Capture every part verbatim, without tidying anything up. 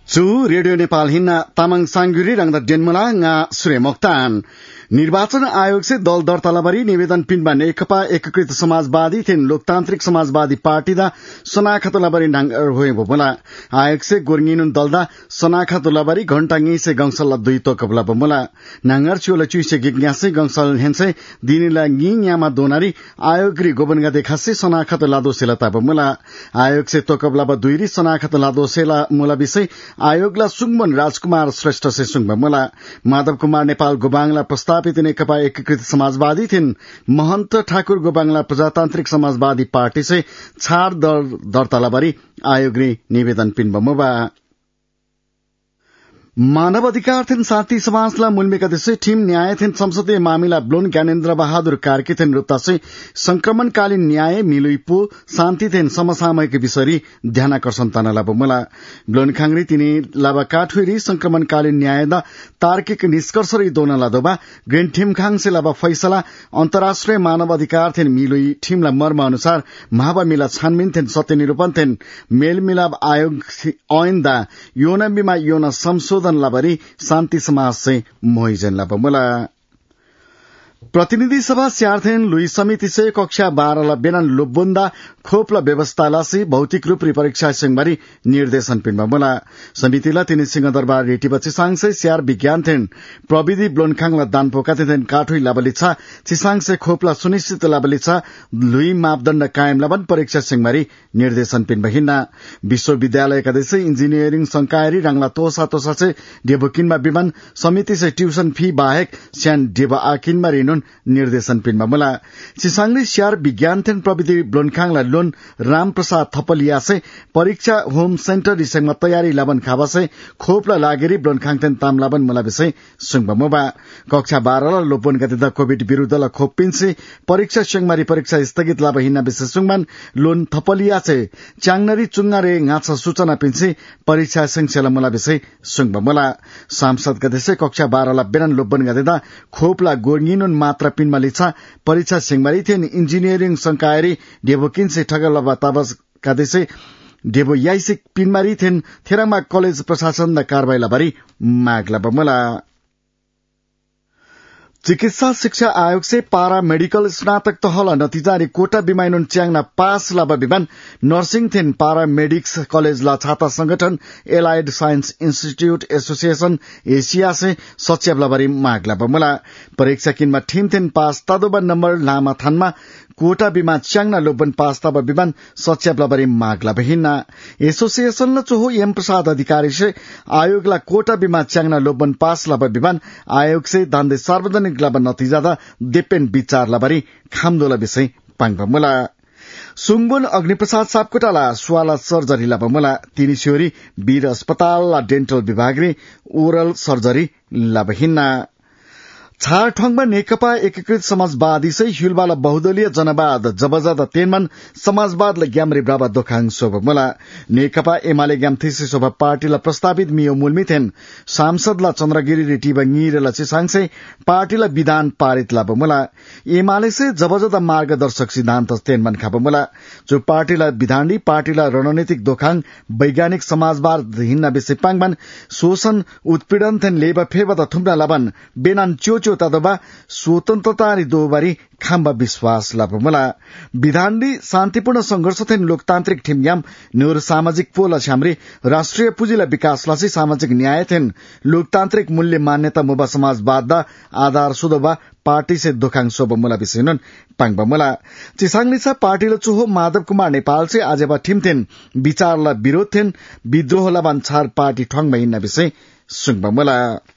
Chu radio Nepal हिन्ना Tamang सांगुरी रंगदा डेनमला nga सुरे मोक्तान निर्वाचन आयोग से दल दर्तालाबरी निवेदन पिण्डमा नेकपा एकीकृत समाजवादी थिन लोकतान्त्रिक समाजवादी पार्टी दा सनाखतलाबरी नांगर होय बोला आयोग से गोरगिनुन दलदा सनाखतलाबरी घण्टांगी से गंसल दुई तोकबला बोला नांगर चोला चुइसे गिग्यासे गंसल हेनसे दिनिला गियामा दोनारी आयोगरी गोबनगा देखासे सनाखत लादो सेलता बोला आयोग से तोकबला ब दुईरी सनाखत लादो सेला मुला विषय आयोगला सुङमन राजकुमार श्रेष्ठ से सुङबा मुला माधव कुमार नेपाल गोबाङला प्रस्ताव नेकपा एकीकृत समाजवादी थिन महन्त ठाकुर गोबाङला प्रजातान्त्रिक समाजवादी पार्टी से छाड़ दर्तालाबरी आयोगले निवेदन पिण्डमा मानव अधिकार थिन शान्ति समाजलाई मूलमेका देशे टीम न्याय थिन संसदीय मामिला ब्लोन ज्ञानेन्द्र बहादुर कार्की थिन रूपतासे संक्रमणकालीन न्याय मिलुइपो शान्ति थिन समसामयिक विषयरी ध्यानाकर्षण तानला बोला ब्लोन खांगरी तिनी लाबा काठुरी संक्रमणकालीन न्यायदा तार्किक निष्कर्षरी दोनला दोबा ग्रीन टीम खांगसे लाबा फैसला अन्तर्राष्ट्रिय मानव अधिकार थिन मिलुइ टीमला मर्म अनुसार महाबा मिला छानबिन थिन सत्यनिरूपण थिन मेलमिलाप आयोग ऐनदा योना बिमा योना संशोधन लाबरी शान्ति समाज से मोहिजन लाबमुला प्रतिनिधि सभा स्यार्थेन लुई समिति से कक्षा बाह्र ला बेनान लोबबुन्दा खोपला व्यवस्था लासी भौतिक रूप री परीक्षा सिंहबारी निर्देशन पिण्डमा बोला समितिला तिनी सिंहदरबार रेटीबची सांगसे स्यार विज्ञान थेन प्रविधि ब्लोनखाङला दान पोकाते थेन काठुई लाबलिछा चिसाङसे खोपला सुनिश्चित लाबलिछा लुई मापदण्ड कायम लाबन परीक्षा सिंहबारी निर्देशन पिण्डमा हिन्ना विश्वविद्यालय कदेसे इंजिनियरिंग संकायरी रंगला तोसा तोसा से डेबोकिनमा विमान समिति से ट्यूशन फी बाहेक स्यान डेबा आकिनमा निर्देशन पिण्डमा बोला चिसाङले स्यार विज्ञान थेन प्रविधि ब्लोनखाङला लोन राम प्रसाद थपलिया से परीक्षा होम सेन्टर रिसेङमा तयारी लाबन खाबासे खोपला लागेरी ब्लोनखाङ थेन ताम लाबन मुला विषय सुङबा मोबा कक्षा बाह्र ला लोपन गतिदा कोभिड विरूद्धला खोप पिन्से परीक्षा सिंहमारी परीक्षा स्थगित लाब हिन्ना विषय सुङमान लोन थपलिया से चाङनरी चुङ्गारे गाछा सूचना पिन्से परीक्षा सिंहसेला मुला विषय सुङबा मोला सांसद गदेसे कक्षा बाह्र ला बेनान लोपन गतिदा खोपला गोर्गिनुन मात्रा पिनमा लिछा परीक्षा सिंहमारी थिएन इंजिनियरिंग संकायरी डेबोकिन से ठगलबा ताबस कादेसे डेबो याइसे पिनमारी थिएन थेरामा कलेज प्रशासन द कारबाही लाबारी माग लाबमला चिकित्सा शिक्षा आयोग से पारा मेडिकल स्नातक तहला नतिजारी कोटा बिमाइनुन च्याङना पास लाबा विमान नर्सिङ थिन पारा मेडिक्स कलेज ला छाता संगठन allied science institute association Asia से सच्याब लाबारी माग लाबमला परीक्षा किनमा ठिम थिन पास तादोबा नम्बर लामा थानमा कोटा बिमा च्याङना लोबन पास ताबा विमान सच्याब लाबारी माग लाबहिना एसोसिएशन ल चोहो एम प्रसाद अधिकारी से आयोग ला कोटा बिमा च्याङना लोबन पास लाबा विमान आयोग से दान्दे सार्वजनिक लाबा नतिजादा देपेन विचार लाबारी खामदोला विषय पाङबमला सुङबुन अग्निप्रसाद सापकोटाला स्वाला सर्जरी लाबमला तिनी सियोरी वीर अस्पताल ला डेन्टल विभाग रे ओरल सर्जरी लाबहिना छारठङमा नेकपा एकीकृत समाजवादी से हिलबाला बहुदलीय जनवाद जबजादा तेनमन समाजवाद ग्यामरे ब्राबा दोखाङ सोभमला नेकपा एमाले ग्यामथिसे शोभा पार्टीला प्रस्तावित मियो मूलमिथेन सांसदला चन्द्रगिरी रेटीबा ङिरेला चिसाङसे पार्टीला विधान पारित लाबमला एमाले से जबजादा मार्गदर्शक सिद्धान्त तेनमन खाबमला जो पार्टीला विधानडी पार्टीला रणनीतिक दोखाङ वैज्ञानिक समाजवाद हिन्ना विषय पाङबन शोषण उत्पीडन थेन लेबा फेबा थुम्ना लाबन बेनान च्योच्यो तदबा स्वतन्त्रता दोबारी खाम्बा विश्वास लाभमला विधानडी शान्तिपूर्ण संघर्ष थेन लोकतान्त्रिक ठिमयाम न्यूर सामाजिक पोला छाम्री राष्ट्रिय पुँजीला विकासलाई सामाजिक न्याय थेन लोकतान्त्रिक मूल्य मान्यता मुबा समाजवाद आधार सुदबा पार्टी से दोखाङ सोबमुला विषयन पाङबमुला चिसाङलिसा पार्टीले चोहो माधव कुमार नेपाल से आजेबा ठिमथेन विचारला विरोध थेन विद्रोहला बान्छार पार्टी ठङमा हिन्ना विषय सुङबमुला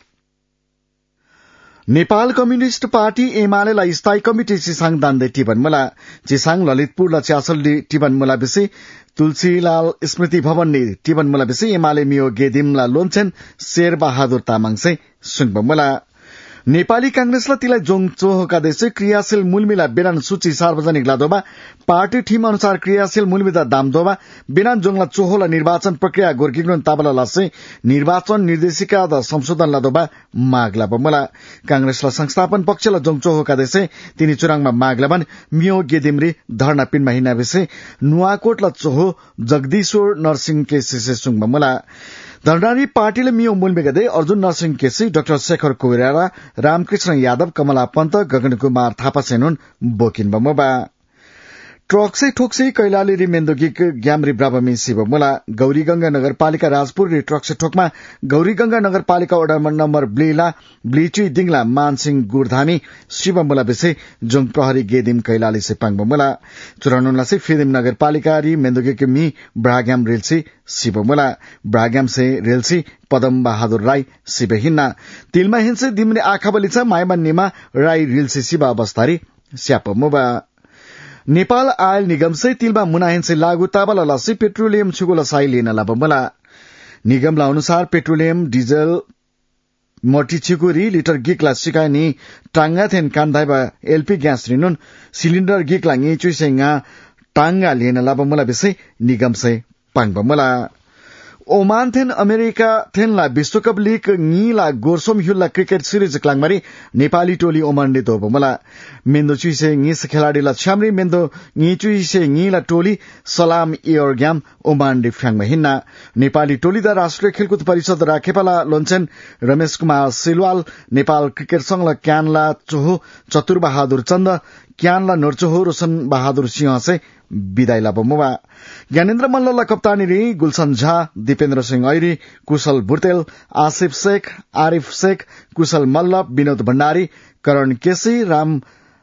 नेपाल कम्युनिष्ट पार्टी एमालेलाई स्थायी कमिटी चिसाङ दान्दे टिबनमला चिसाङ ललितपुर च्यासल टिबनमला विषय तुलसीलाल स्मृति भवन टिबनमला विषय एमाले मियो गेदिमला लोन्छेन शेरबहादुर तामाङ से सुङबमला नेपाली कांग्रेसलाई तिलाई जोङ चोहका देशे क्रियाशील मूलमिला बेनान सूची सार्वजनिक लादोबा पार्टी ठिम अनुसार क्रियाशील मूलमिदा दामदोबा बेनान जोङला चोहोला निर्वाचन प्रक्रिया गोर्किग्न ताबला लासे निर्वाचन निर्देशिका द संशोधन लादोबा माग लाबमला कांग्रेसला संस्थापन पक्षला जोङ चोहका देशे तिनी चुराङमा माग लाबन मियो गेदिमरी धरना पिनमा हिना विषय नुवाकोटला चोहो जगदीश्वर नरसिंह के सिसे सुङबमला धरनारी पार्टीले मियो मूलमेगदे अर्जुन नरसिंह केसी डाक्टर शेखर कोइराला रामकृष्ण यादव कमला पन्त गगन कुमार थापा सेनुन बोकिन बमोबा ट्रक्से ठोक्से कैलाली रि मेन्दोगिक ग्यामरी ब्राबमी शिवमुला गौरीगंगा नगरपालिका राजपुर रि ट्रक्से ठोकमा गौरीगंगा नगरपालिका वडा नम्बर ब्लीला ब्लीचुई दिङला मानसिंह गुरधामी शिवमुला विषय जोङ प्रहरी गेदिम कैलाली से पाङबमुला चुरानुला से फिदिम नगरपालिका रि मेन्दोगिक मी ब्राग्याम रेलसी शिवमुला ब्राग्याम से रेलसी पदम बहादुर राई शिवहिन्ना तिलमा हिंसे दिमने आखा बलिचा मायमा निमा राई रेलसी शिव अवस्थारी स्यापमुबा नेपाल आयल निगम से तिलमा मुनाहिन से लागू ताबाला लसी पेट्रोलियम छुगोला साई लिन लाबमला निगमला अनुसार पेट्रोलियम डिजल मोटी छिकुरी लिटर गिकला सिकानी टांगा थेन कान्धाइबा एलपी ग्यास रिनुन सिलिन्डर गिकला ngichui टांगा लिन लाबमला विषय निगम से पाङबमला ओमान थेन अमेरिका थेनला विश्वकप लीग ङीला गोर्सोम ह्युल्ला क्रिकेट सिरिज क्लाङमारी नेपाली टोली ओमानले दोबमला मेन्दो चुइसे ङीस खेलाडीला छ्यामरी मेन्दो ङी चुइसे ङीला टोली सलाम इयर ग्याम ओमानले फ्याङमा हिन्ना नेपाली टोलीदा राष्ट्रिय खेलकुद परिषद राखेपाला लोन्छेन रमेश कुमार सिलवाल नेपाल क्रिकेट संघला क्यानला चोहो चतुर बहादुर चन्द क्यानला नोर्चोहो रोशन बहादुर सिंह से विदाई लाबमुवा ज्ञानेन्द्र मल्लला कप्तानी रि गुलशन झा दीपेन्द्र सिंह ऐरी कुशल बुर्तेल आसिफ शेख आरिफ शेख कुशल मल्ल विनोद भण्डारी करण केसी राम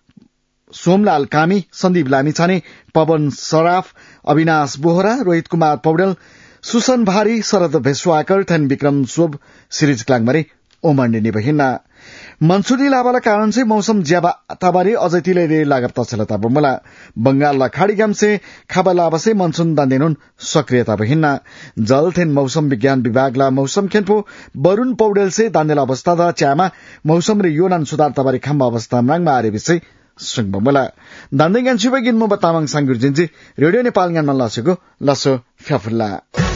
सोमलाल कामी सन्दीप लामिछाने पवन सराफ अविनाश बोहरा रोहित कुमार पौडेल सुसन भारी शरद भेस्वाकर थेन विक्रम सोब सिरिज क्लाङमारी ओमण्डे निबहिन्ना मनसुनी लाभाला कारण से मौसम ज्याबा ताबारी अझै तिलै रे लागत तछलता बमला बंगाल खाड़ी ग्याम से खाबा लाभा से मनसुन दान्देनुन सक्रियता बहिन्ना जल थेन मौसम विज्ञान विभागला मौसम खेनपो वरुण पौडेल से दान्देला अवस्था दा च्यामा मौसम रे योनान सुधार ताबारी खम्बा अवस्था मांगमा आरे विषय सुङ बमला दान्देगान छिबगिन म बतामाङ सांगुर जिन्जी रेडियो नेपाल गानमा लसेको लसो फ्याफुल्ला